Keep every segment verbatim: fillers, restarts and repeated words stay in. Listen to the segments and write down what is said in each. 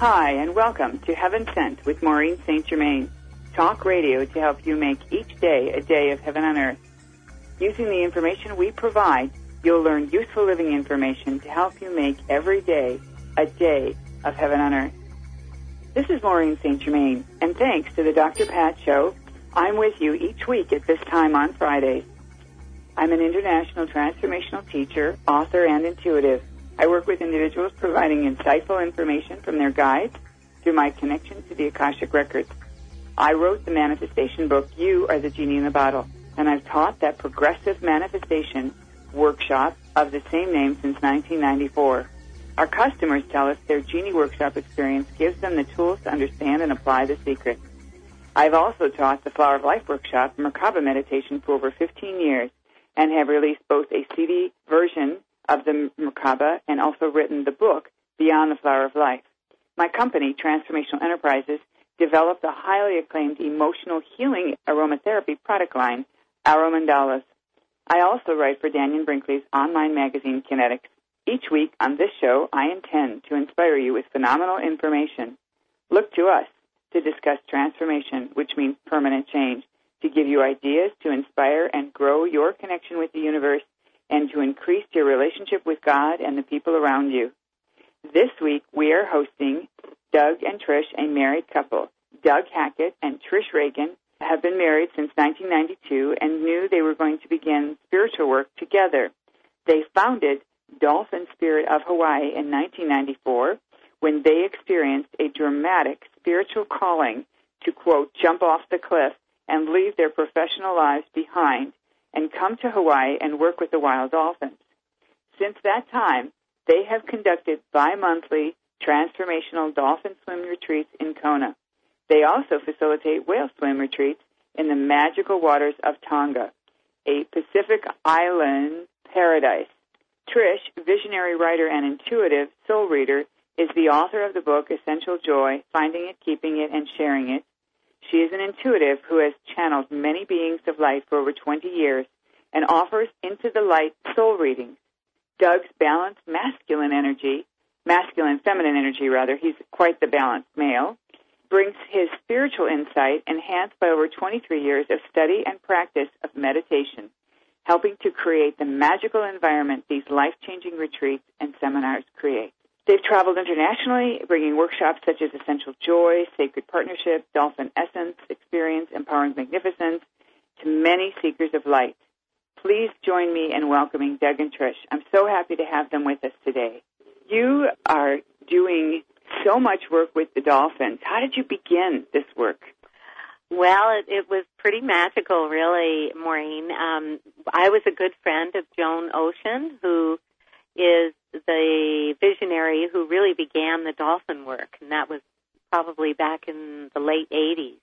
Hi, and welcome to Heaven Sent with Maureen Saint Germain. Talk radio to help you make each day a day of heaven on earth. Using the information we provide, you'll learn useful living information to help you make every day a day of heaven on earth. This is Maureen Saint Germain, and thanks to the Doctor Pat Show, I'm with you each week at this time on Fridays. I'm an international transformational teacher, author, and intuitive. I work with individuals providing insightful information from their guides through my connection to the Akashic Records. I wrote the manifestation book, You Are the Genie in the Bottle, and I've taught that progressive manifestation workshop of the same name since nineteen ninety-four. Our customers tell us their Genie Workshop experience gives them the tools to understand and apply the secret. I've also taught the Flower of Life Workshop, Merkaba meditation, for over fifteen years, and have released both a C D version of the Merkaba and also written the book, Beyond the Flower of Life. My company, Transformational Enterprises, developed a highly acclaimed emotional healing aromatherapy product line, Aromandalas. I also write for Daniel Brinkley's online magazine, Kinetics. Each week on this show, I intend to inspire you with phenomenal information. Look to us to discuss transformation, which means permanent change, to give you ideas to inspire and grow your connection with the universe, and to increase your relationship with God and the people around you. This week, we are hosting Doug and Trish, a married couple. Doug Hackett and Trish Reagan have been married since nineteen ninety-two and knew they were going to begin spiritual work together. They founded Dolphin Spirit of Hawaii in nineteen ninety-four when they experienced a dramatic spiritual calling to, quote, jump off the cliff and leave their professional lives behind and come to Hawaii and work with the wild dolphins. Since that time, they have conducted bi-monthly transformational dolphin swim retreats in Kona. They also facilitate whale swim retreats in the magical waters of Tonga, a Pacific island paradise. Trish, visionary writer and intuitive soul reader, is the author of the book Essential Joy, Finding It, Keeping It, and Sharing It. She is an intuitive who has channeled many beings of light for over twenty years and offers into the light soul readings. Doug's balanced masculine energy, masculine feminine energy rather, he's quite the balanced male, brings his spiritual insight enhanced by over twenty-three years of study and practice of meditation, helping to create the magical environment these life-changing retreats and seminars create. They've traveled internationally, bringing workshops such as Essential Joy, Sacred Partnership, Dolphin Essence, Experience, Empowering Magnificence, to many seekers of light. Please join me in welcoming Doug and Trish. I'm so happy to have them with us today. You are doing so much work with the dolphins. How did you begin this work? Well, it, it was pretty magical, really, Maureen. Um, I was a good friend of Joan Ocean, who is the visionary who really began the dolphin work, and that was probably back in the late eighties.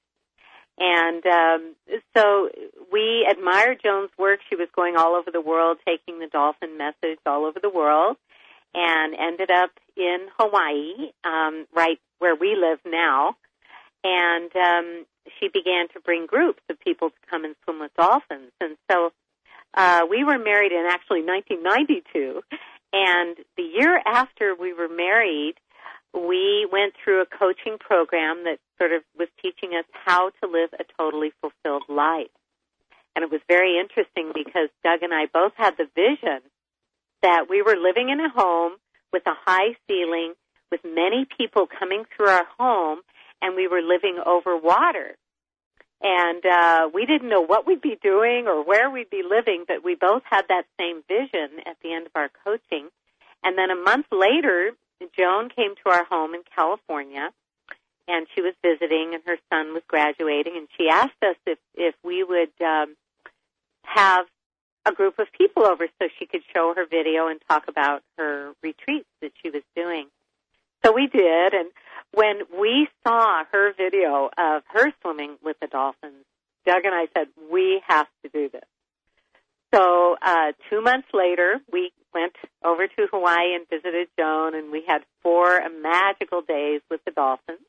And um, so we admired Joan's work. She was going all over the world, taking the dolphin message all over the world, and ended up in Hawaii, um, right where we live now. And um, she began to bring groups of people to come and swim with dolphins. And so uh, we were married in actually nineteen ninety-two. And the year after we were married, we went through a coaching program that sort of was teaching us how to live a totally fulfilled life. And it was very interesting because Doug and I both had the vision that we were living in a home with a high ceiling, with many people coming through our home, and we were living over water. And uh, we didn't know what we'd be doing or where we'd be living, but we both had that same vision at the end of our coaching. And then a month later, Joan came to our home in California, and she was visiting, and her son was graduating, and she asked us if, if we would um, have a group of people over so she could show her video and talk about her retreats that she was doing. So we did, and when we saw her video of her swimming with the dolphins, Doug and I said, we have to do this. So uh, two months later, we went over to Hawaii and visited Joan, and we had four magical days with the dolphins.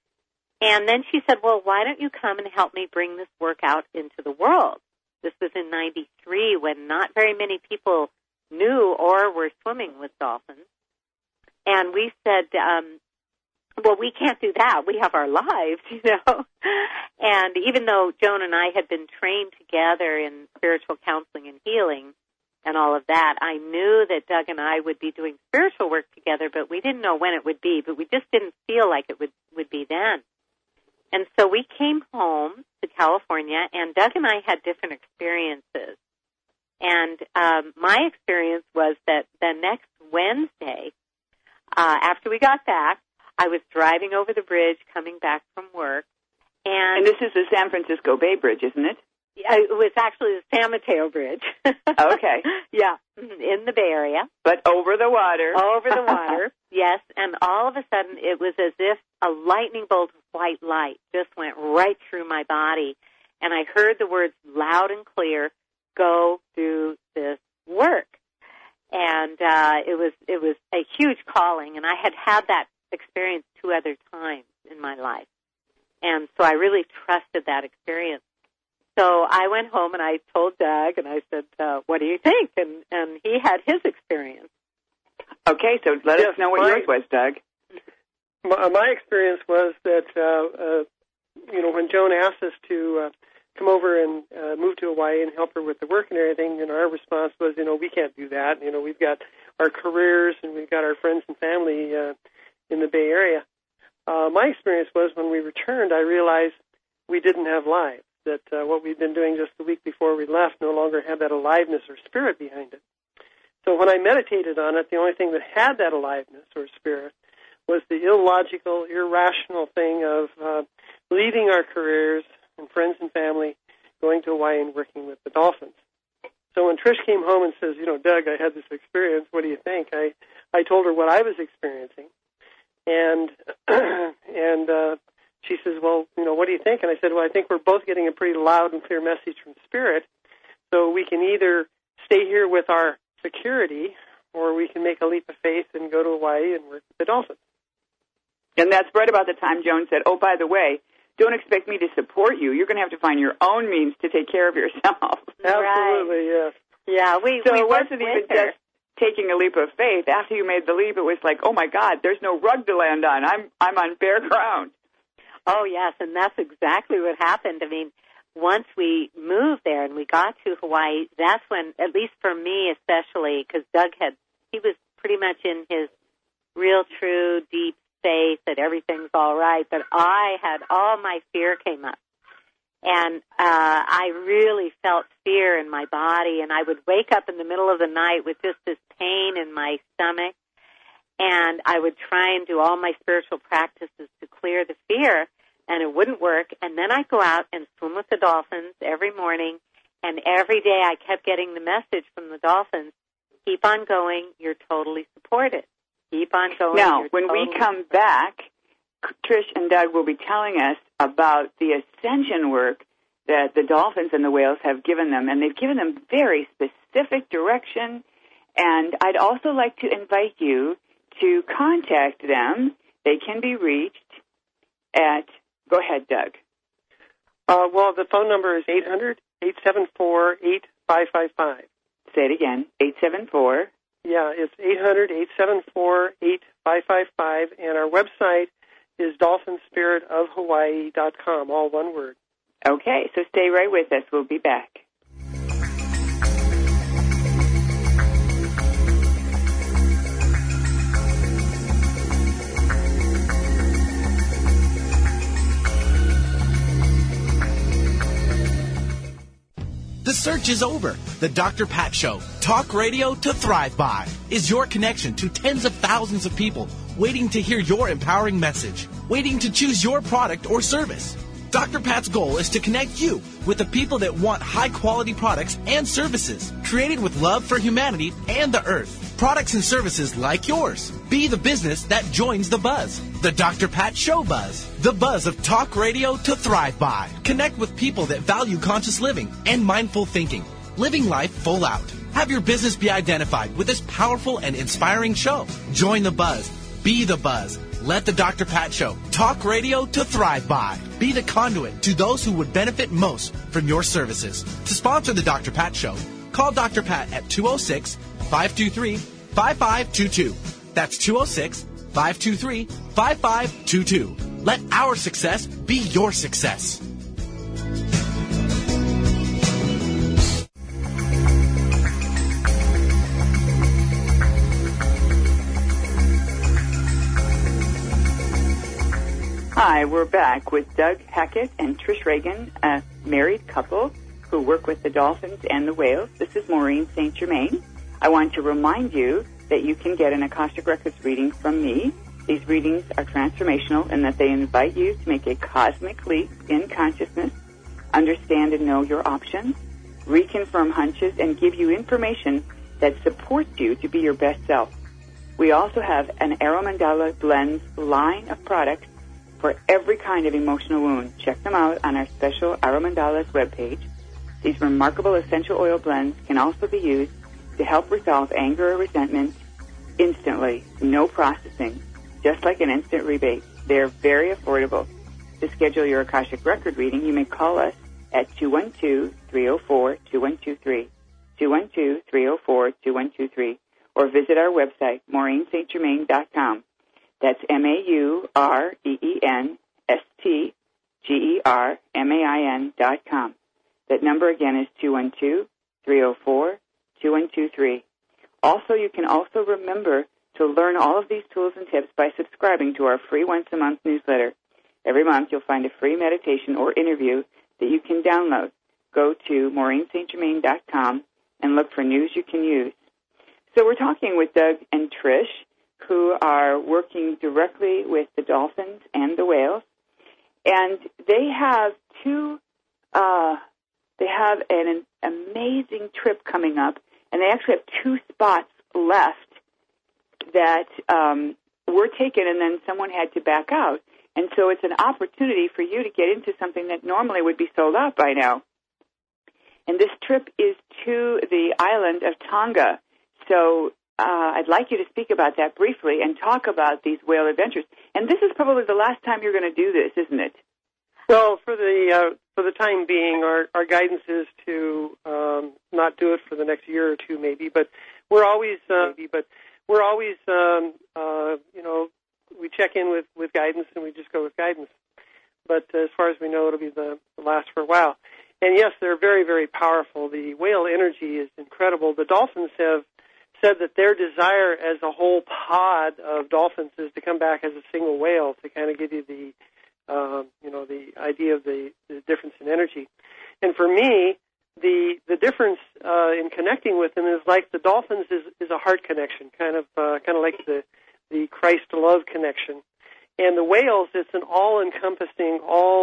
And then she said, well, why don't you come and help me bring this work out into the world? This was in ninety-three when not very many people knew or were swimming with dolphins. And we said, um, well, we can't do that. We have our lives, you know. And even though Joan and I had been trained together in spiritual counseling and healing and all of that, I knew that Doug and I would be doing spiritual work together, but we didn't know when it would be, but we just didn't feel like it would, would be then. And so we came home to California, and Doug and I had different experiences. And um, my experience was that the next Wednesday, uh, after we got back, I was driving over the bridge coming back from work. And, and this is the San Francisco Bay Bridge, isn't it? It was actually the San Mateo Bridge. Okay. Yeah, in the Bay Area. But over the water. Over the water, yes. And all of a sudden, it was as if a lightning bolt of white light just went right through my body. And I heard the words loud and clear, "Go do this work." And uh, it was it was a huge calling, and I had had that experience two other times in my life. And so I really trusted that experience. So I went home and I told Doug, and I said, uh, what do you think? And, and he had his experience. Okay, so let yes, us know what my, yours was, Doug. My, my experience was that, uh, uh, you know, when Joan asked us to uh, come over and uh, move to Hawaii and help her with the work and everything, and our response was, you know, we can't do that. You know, we've got our careers and we've got our friends and family uh, in the Bay Area. Uh, my experience was when we returned, I realized we didn't have lives, that uh, what we'd been doing just the week before we left no longer had that aliveness or spirit behind it. So when I meditated on it, the only thing that had that aliveness or spirit was the illogical, irrational thing of uh, leaving our careers and friends and family, going to Hawaii and working with the dolphins. So when Trish came home and says, you know, Doug, I had this experience, what do you think? I, I told her what I was experiencing. And and uh, she says, well, you know, what do you think? And I said, well, I think we're both getting a pretty loud and clear message from Spirit. So we can either stay here with our security, or we can make a leap of faith and go to Hawaii and work with the dolphins. And that's right about the time Joan said, oh, by the way, don't expect me to support you. You're going to have to find your own means to take care of yourself. Absolutely, right. Yes. Yeah, we So we it wasn't even her. just taking a leap of faith. After you made the leap, it was like, oh, my God, there's no rug to land on. I'm I'm on bare ground. Oh, yes, and that's exactly what happened. I mean, once we moved there and we got to Hawaii, that's when, at least for me especially, because Doug had, he was pretty much in his real, true, deep faith that everything's all right, but I had, all my fear came up. And uh, I really felt fear in my body, and I would wake up in the middle of the night with just this pain in my stomach, and I would try and do all my spiritual practices to clear the fear, and it wouldn't work. And then I'd go out and swim with the dolphins every morning, and every day I kept getting the message from the dolphins, keep on going, you're totally supported. Keep on going. Now, when totally we come back, Trish and Doug will be telling us about the ascension work that the dolphins and the whales have given them, and they've given them very specific direction. And I'd also like to invite you to contact them. They can be reached at, go ahead, Doug. Uh, well, the phone number is eight hundred, eight seven four, eight five five five. Say it again, eight seven four. Yeah, it's eight hundred, eight seven four, eight five five five, and our website is dolphin spirit of hawaii dot com, all one word. Okay, so stay right with us. We'll be back. The search is over. The Doctor Pat Show, talk radio to thrive by, is your connection to tens of thousands of people waiting to hear your empowering message, waiting to choose your product or service. Doctor Pat's goal is to connect you with the people that want high-quality products and services created with love for humanity and the earth. Products and services like yours. Be the business that joins the buzz. The Doctor Pat Show buzz. The buzz of talk radio to thrive by. Connect with people that value conscious living and mindful thinking. Living life full out. Have your business be identified with this powerful and inspiring show. Join the buzz. Be the buzz. Let the Doctor Pat Show, talk radio to thrive by. Be the conduit to those who would benefit most from your services. To sponsor the Doctor Pat Show, call Doctor Pat at two oh six, five two three, five five two two. That's two oh six, five two three, five five two two. Let our success be your success. Hi, we're back with Doug Hackett and Trish Reagan, a married couple who work with the dolphins and the whales. This is Maureen Saint Germain. I want to remind you that you can get an Akashic Records reading from me. These readings are transformational in that they invite you to make a cosmic leap in consciousness, understand and know your options, reconfirm hunches, and give you information that supports you to be your best self. We also have an Aeromandala Blends line of products for every kind of emotional wound. Check them out on our special Aeromandala's webpage. These remarkable essential oil blends can also be used to help resolve anger or resentment instantly. No processing, just like an instant rebate. They're very affordable. To schedule your Akashic Record reading, you may call us at two one two, three oh four, two one two three, two one two, three oh four, two one two three, or visit our website, maureen saint germain dot com. That's M A U R E E N S T G E R M A I N dot com. That number again is two one two, three oh four, two one two three. Also, you can also remember to learn all of these tools and tips by subscribing to our free once-a-month newsletter. Every month, you'll find a free meditation or interview that you can download. Go to maureen saint germain dot com and look for news you can use. So we're talking with Doug and Trish, who are working directly with the dolphins and the whales. And they have two, uh, they have an, an amazing trip coming up, and they actually have two spots left that um, were taken, and then someone had to back out. And so it's an opportunity for you to get into something that normally would be sold out by now. And this trip is to the island of Tonga. So Uh, I'd like you to speak about that briefly and talk about these whale adventures. And this is probably the last time you're going to do this, isn't it? Well, for the uh, for the time being, our, our guidance is to um, not do it for the next year or two, maybe. But we're always, uh, maybe, but we're always, um, uh, you know, we check in with, with guidance and we just go with guidance. But as far as we know, it'll be the, the last for a while. And yes, they're very, very powerful. The whale energy is incredible. The dolphins have said that their desire as a whole pod of dolphins is to come back as a single whale to kind of give you the, um, you know, the idea of the, the difference in energy. And for me, the the difference uh, in connecting with them is like the dolphins is, is a heart connection, kind of uh, kind of like the the Christ love connection. And the whales, it's an all-encompassing,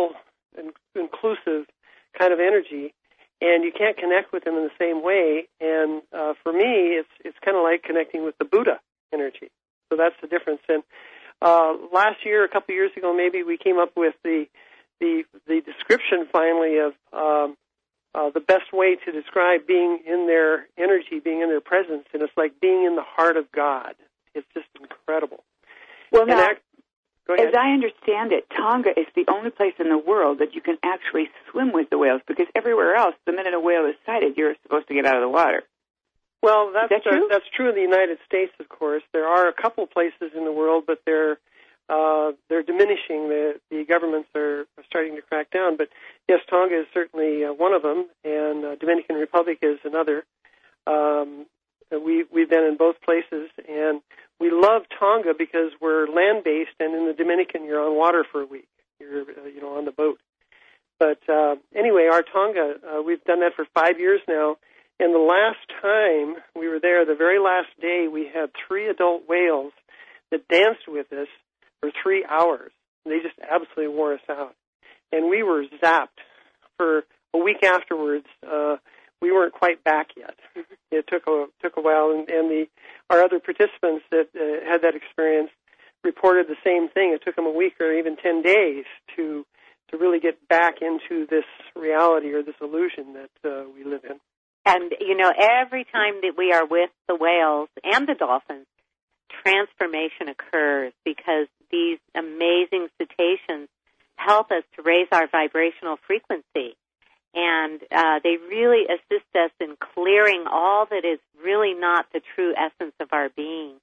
all-inclusive kind of energy. And you can't connect with them in the same way. And uh, for me, it's it's kind of like connecting with the Buddha energy. So that's the difference. And uh, last year, a couple of years ago, maybe we came up with the the the description finally of um, uh, the best way to describe being in their energy, being in their presence, and it's like being in the heart of God. It's just incredible. Well, now, that, as I understand it, Tonga is the only place in the world that you can actually swim with the whales, because everywhere else, the minute a whale is sighted, you're supposed to get out of the water. Well, that's that true? Uh, that's true in the United States, of course. There are a couple places in the world, but they're uh, they're diminishing. The the governments are, are starting to crack down. But yes, Tonga is certainly uh, one of them, and uh, Dominican Republic is another. Um, we we've been in both places, and we love Tonga because we're land-based, and in the Dominican, you're on water for a week. You're uh, you know on the boat. But uh, anyway, our Tonga, uh, we've done that for five years now. And the last time we were there, the very last day, we had three adult whales that danced with us for three hours. They just absolutely wore us out. And we were zapped for a week afterwards. Uh, we weren't quite back yet. It took a took a while, and, and the our other participants that uh, had that experience reported the same thing. It took them a week or even ten days to to really get back into this reality or this illusion that uh, we live in. And, you know, every time that we are with the whales and the dolphins, transformation occurs because these amazing cetaceans help us to raise our vibrational frequency. And uh, they really assist us in clearing all that is really not the true essence of our being.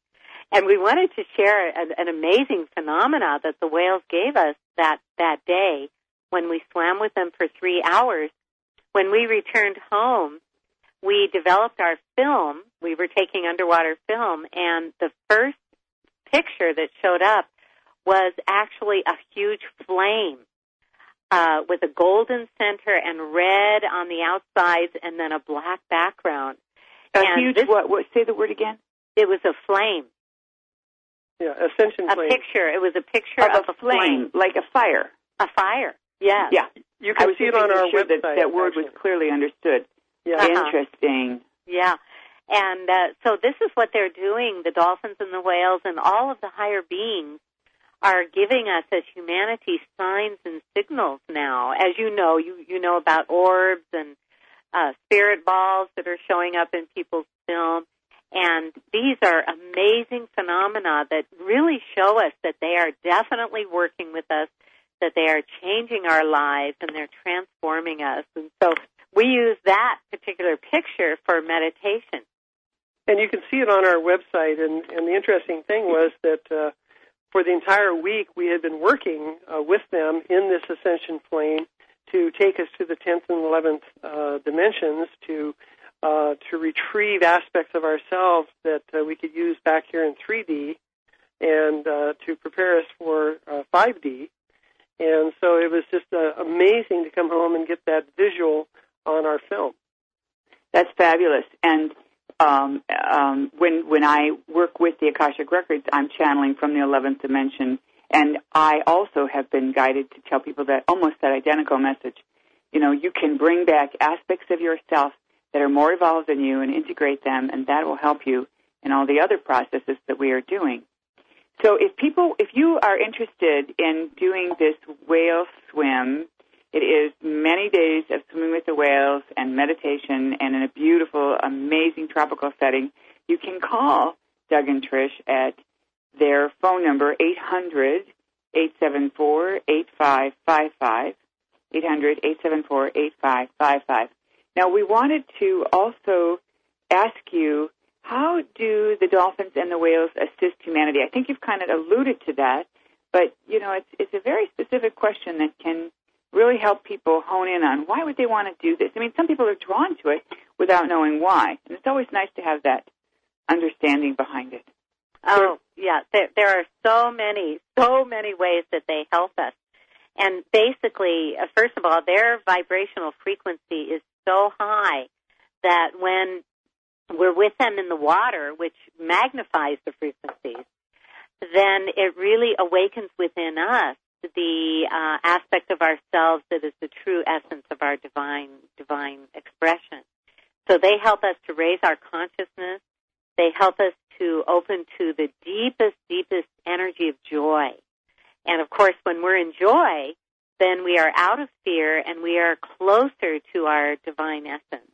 And we wanted to share an, an amazing phenomena that the whales gave us that, that day when we swam with them for three hours. When we returned home, we developed our film. We were taking underwater film, and the first picture that showed up was actually a huge flame uh, with a golden center and red on the outsides and then a black background. A and huge, this, what, what, say the word again? It was a flame. Yeah, ascension a flame. A picture. It was a picture of, of a a flame. flame. Like a fire. A fire, yes. Yeah. You can see it on our sure website. That, that word actually. was clearly understood. Yeah. Uh-huh. Interesting. Yeah. And uh, so this is what they're doing. The dolphins and the whales and all of the higher beings are giving us as humanity signs and signals now. As you know, you, you know about orbs and uh, spirit balls that are showing up in people's film. And these are amazing phenomena that really show us that they are definitely working with us, that they are changing our lives, and they're transforming us. And so we use that particular picture for meditation. And you can see it on our website. And, and the interesting thing was that uh, for the entire week we had been working uh, with them in this ascension flame to take us to the tenth and eleventh uh, dimensions, to uh, to retrieve aspects of ourselves that uh, we could use back here in three D, and uh, to prepare us for uh, five D. And so it was just uh, amazing to come home and get that visual on our film. That's fabulous. And um, um, when when I work with the Akashic Records, I'm channeling from the eleventh dimension. And I also have been guided to tell people that almost that identical message. You know, you can bring back aspects of yourself that are more evolved than you and integrate them, and that will help you in all the other processes that we are doing. So if people, if you are interested in doing this whale swim, it is many days of swimming with the whales and meditation and in a beautiful, amazing tropical setting. You can call Doug and Trish at their phone number, eight hundred, eight seven four, eight five five five, eight hundred, eight seven four, eight five five five. Now, we wanted to also ask you, how do the dolphins and the whales assist humanity? I think you've kind of alluded to that, but, you know, it's it's a very specific question that can really help people hone in on why would they want to do this. I mean, some people are drawn to it without knowing why, and it's always nice to have that understanding behind it. Oh, yeah. There, there are so many, so many ways that they help us. And basically, uh, first of all, their vibrational frequency is so high that when we're with them in the water, which magnifies the frequencies, then it really awakens within us the uh, aspect of ourselves that is the true essence of our divine divine expression. So they help us to raise our consciousness. They help us to open to the deepest, deepest energy of joy. And, of course, when we're in joy, then we are out of fear and we are closer to our divine essence.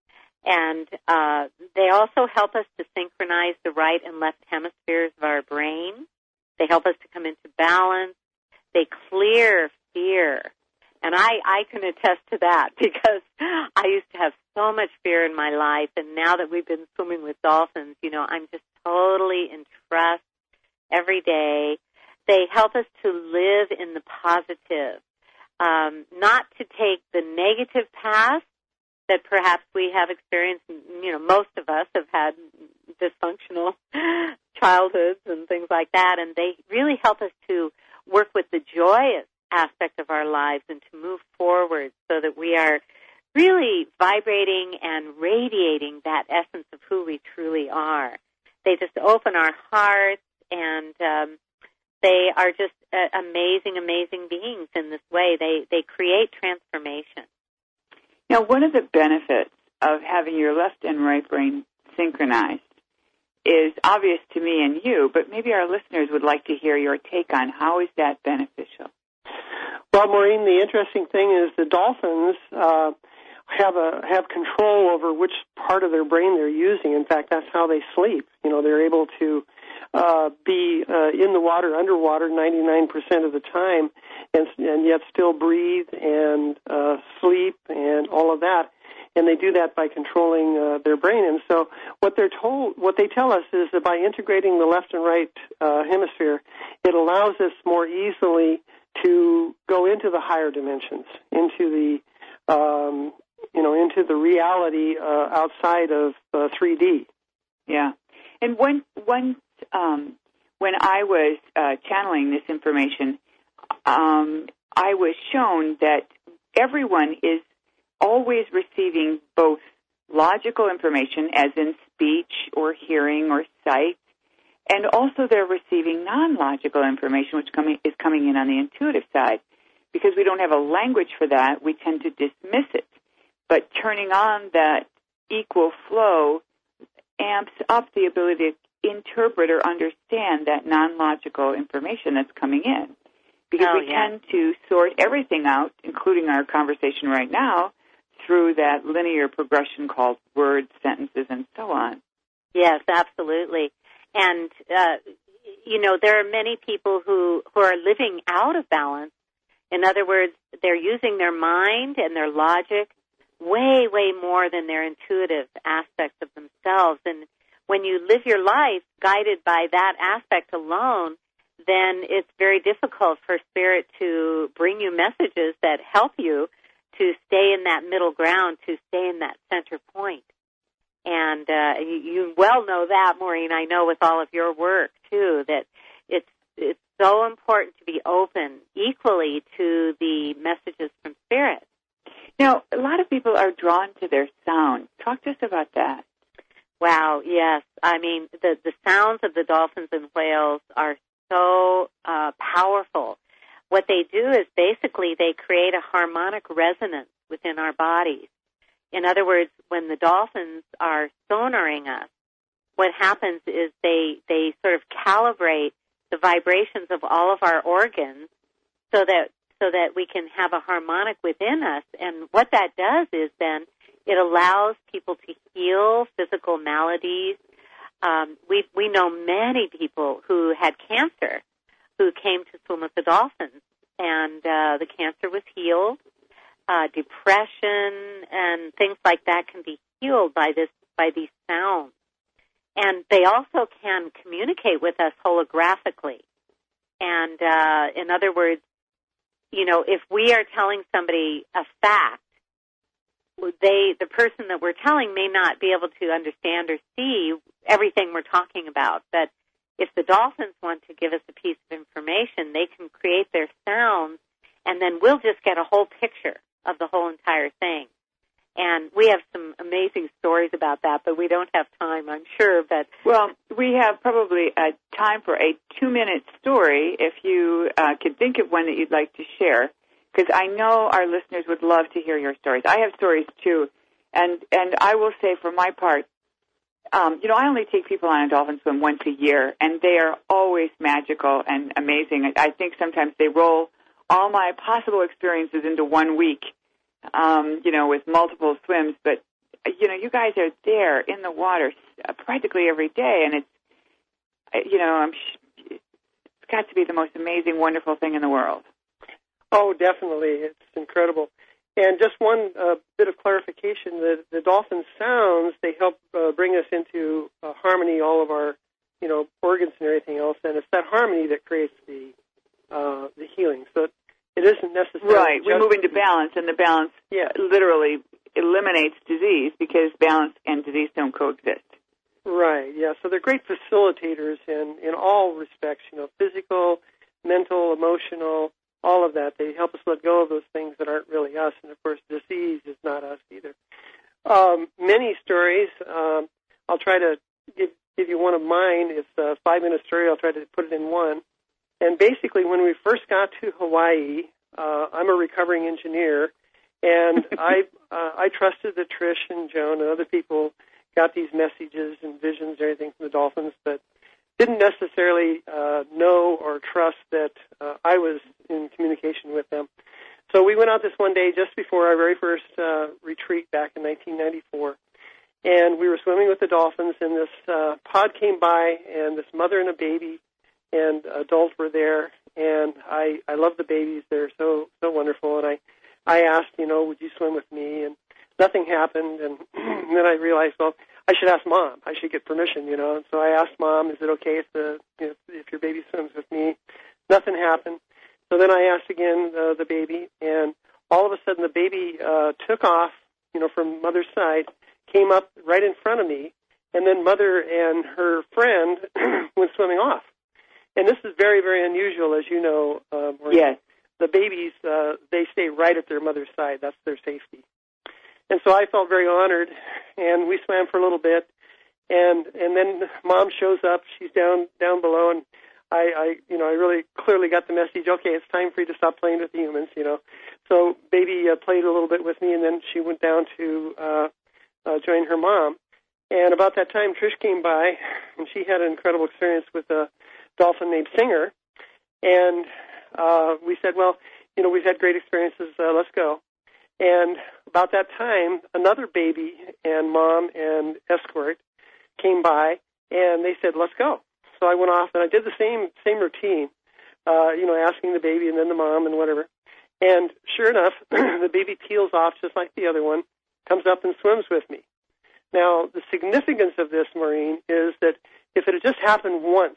And uh, they also help us to synchronize the right and left hemispheres of our brain. They help us to come into balance. They clear fear. And I, I can attest to that because I used to have so much fear in my life, and now that we've been swimming with dolphins, you know, I'm just totally in trust every day. They help us to live in the positive, um, not to take the negative path that perhaps we have experienced. You know, most of us have had dysfunctional childhoods and things like that, and they really help us to work with the joyous aspect of our lives and to move forward so that we are really vibrating and radiating that essence of who we truly are. They just open our hearts, and um, they are just uh, amazing, amazing beings in this way. They they create transformation. Now, one of the benefits of having your left and right brain synchronized is obvious to me and you, but maybe our listeners would like to hear your take on how is that beneficial. Well, Maureen, the interesting thing is the dolphins uh, have a have control over which part of their brain they're using. In fact, that's how they sleep. You know, they're able to uh, be uh, in the water, underwater, ninety-nine percent of the time, and, and yet still breathe and uh, sleep and all of that. and they do that by controlling uh, their brain. And so what they're told, what they tell us is that by integrating the left and right uh, hemisphere, it allows us more easily to go into the higher dimensions, into the, um, you know, into the reality uh, outside of uh, three D. Yeah. And when, when, um, when I was uh, channeling this information, um, I was shown that everyone is always receiving both logical information, as in speech or hearing or sight, and also they're receiving non-logical information, which coming, is coming in on the intuitive side. Because we don't have a language for that, we tend to dismiss it. But turning on that equal flow amps up the ability to interpret or understand that non-logical information that's coming in. Because oh, we yeah. tend to sort everything out, including our conversation right now, through that linear progression called words, sentences, and so on. Yes, absolutely. And, uh, you know, there are many people who, who are living out of balance. In other words, they're using their mind and their logic way, way more than their intuitive aspects of themselves. And when you live your life guided by that aspect alone, then it's very difficult for Spirit to bring you messages that help you to stay in that middle ground, to stay in that center point. And uh, you, you well know that, Maureen, I know with all of your work, too, that it's it's so important to be open equally to the messages from Spirit. Now, a lot of people are drawn to their sound. Talk to us about that. Wow, yes. I mean, the, the sounds of the dolphins and whales are so uh, powerful. What they do is basically they create a harmonic resonance within our bodies. In other words, when the dolphins are sonaring us, what happens is they, they sort of calibrate the vibrations of all of our organs so that so that we can have a harmonic within us. And what that does is then it allows people to heal physical maladies. Um, we we know many people who had cancer who came to swim with the dolphins, and uh, the cancer was healed. Uh, depression and things like that can be healed by this by these sounds. And they also can communicate with us holographically. And uh, in other words, you know, if we are telling somebody a fact, they the person that we're telling may not be able to understand or see everything we're talking about. But if the dolphins want to give us a piece of information, they can create their sounds, and then we'll just get a whole picture of the whole entire thing. And we have some amazing stories about that, but we don't have time, I'm sure. But well, we have probably uh, time for a two-minute story, if you uh, could think of one that you'd like to share, because I know our listeners would love to hear your stories. I have stories, too, and, and I will say for my part, um, you know, I only take people on a dolphin swim once a year, and they are always magical and amazing. I think sometimes they roll all my possible experiences into one week. Um, you know, with multiple swims, but, you know, you guys are there in the water practically every day, and it's, you know, I'm, it's got to be the most amazing, wonderful thing in the world. Oh, definitely. It's incredible. And just one uh, bit of clarification, the, the dolphin sounds, they help uh, bring us into uh, harmony, all of our, you know, organs and everything else, and it's that harmony that creates the uh, the healing. So it isn't necessarily right. We move into balance, and the balance yeah. literally eliminates disease because balance and disease don't coexist. Right. Yeah. So they're great facilitators in in all respects. You know, physical, mental, emotional, all of that. They help us let go of those things that aren't really us, and of course, disease is not us either. Um, many stories. Um, I'll try to give give you one of mine. It's a five minute story. I'll try to put it in one. And basically, when we first got to Hawaii, uh, I'm a recovering engineer, and I uh, I trusted that Trish and Joan and other people got these messages and visions and everything from the dolphins, but didn't necessarily uh, know or trust that uh, I was in communication with them. So we went out this one day just before our very first uh, retreat back in nineteen ninety-four, and we were swimming with the dolphins, and this uh, pod came by, and this mother and a baby and adults were there, and I, I love the babies. They're so so wonderful. And I, I asked, you know, would you swim with me? And nothing happened. And, and then I realized, well, I should ask Mom. I should get permission, you know. And so I asked Mom, is it okay if the you know, if your baby swims with me? Nothing happened. So then I asked again uh, the baby, and all of a sudden the baby uh, took off, you know, from Mother's side, came up right in front of me, and then Mother and her friend went swimming off. And this is very, very unusual, as you know. Um, yes. The babies, uh, they stay right at their mother's side. That's their safety. And so I felt very honored, and we swam for a little bit, and and then Mom shows up. She's down down below, and I, I you know I really clearly got the message. Okay, it's time for you to stop playing with the humans, you know. So baby uh, played a little bit with me, and then she went down to uh, uh, join her mom. And about that time, Trish came by, and she had an incredible experience with a dolphin named Singer. And uh, we said, well, you know, we've had great experiences. Uh, let's go. And about that time, another baby and mom and escort came by, and they said, let's go. So I went off, and I did the same same routine, uh, you know, asking the baby and then the mom and whatever. And sure enough, the baby peels off just like the other one, comes up and swims with me. Now, the significance of this, Maureen, is that if it had just happened once,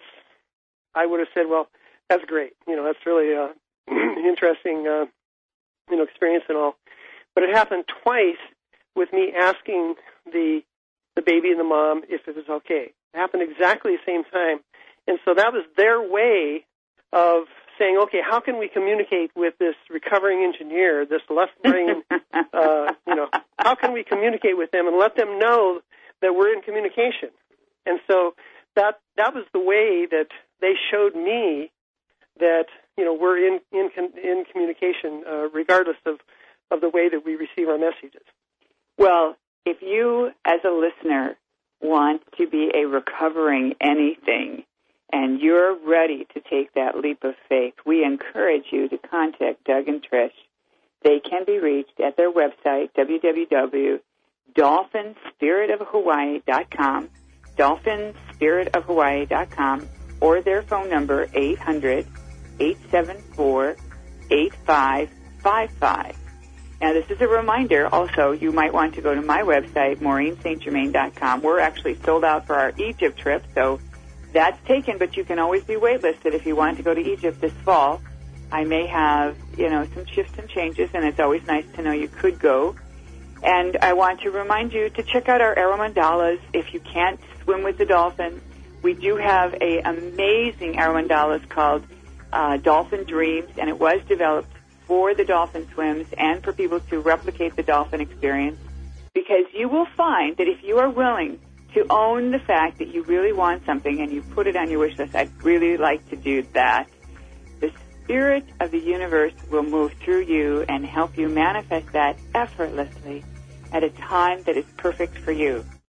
I would have said, well, that's great. You know, that's really uh, interesting, uh, you know, experience and all. But it happened twice with me asking the the baby and the mom if it was okay. It happened exactly the same time. And so that was their way of saying, okay, how can we communicate with this recovering engineer, this left brain, uh, you know, how can we communicate with them and let them know that we're in communication? And so that that was the way that they showed me that, you know, we're in in, in communication uh, regardless of, of the way that we receive our messages. Well, if you, as a listener, want to be a recovering anything, and you're ready to take that leap of faith, we encourage you to contact Doug and Trish. They can be reached at their website, w w w dot dolphin spirit of hawaii dot com, dolphin spirit of hawaii dot com, or their phone number, eight hundred, eight seven four, eight five five five. Now, this is a reminder also, you might want to go to my website, maureen st germain dot com. We're actually sold out for our Egypt trip, so that's taken, but you can always be waitlisted if you want to go to Egypt this fall. I may have, you know, some shifts and changes, and it's always nice to know you could go. And I want to remind you to check out our Aromandalas. If you can't swim with the dolphins, we do have a amazing Aromandalas called uh, Dolphin Dreams, and it was developed for the dolphin swims and for people to replicate the dolphin experience, because you will find that if you are willing to own the fact that you really want something and you put it on your wish list, I'd really like to do that, the spirit of the universe will move through you and help you manifest that effortlessly at a time that is perfect for you.